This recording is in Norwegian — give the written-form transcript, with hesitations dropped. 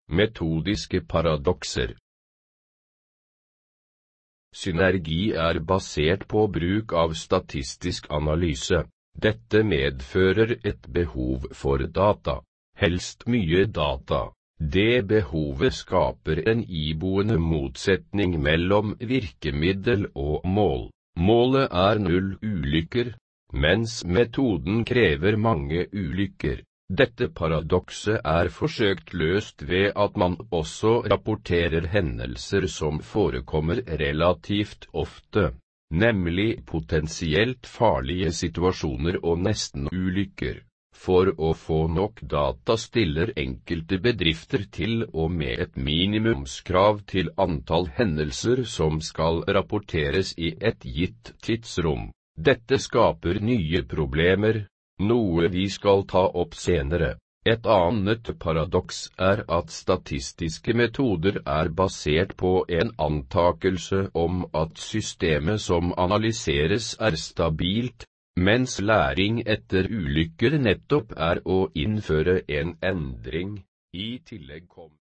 Metodiske paradokser. Synergi er basert på bruk av statistisk analyse. Dette medfører et behov for data, helst mye data. Det behovet skaper en iboende motsetning mellom virkemiddel og mål. Målet er 0 ulykker, mens metoden krever mange ulykker. Dette paradokset er forsøkt løst ved at man også rapporterer hendelser som forekommer relativt ofte, nemlig potensielt farlige situasjoner og nesten-ulykker. For å få nok data stiller enkelte bedrifter til og med et minimumskrav til antall hendelser som skal rapporteres i et gitt tidsrom. Dette skaper nye problemer, noe vi skal ta opp senere. Et annet paradoks er at statistiske metoder er basert på en antakelse om at systemet som analyseres er stabilt, mens læring etter ulykker nettopp er å innføre en endring. I tillegg kom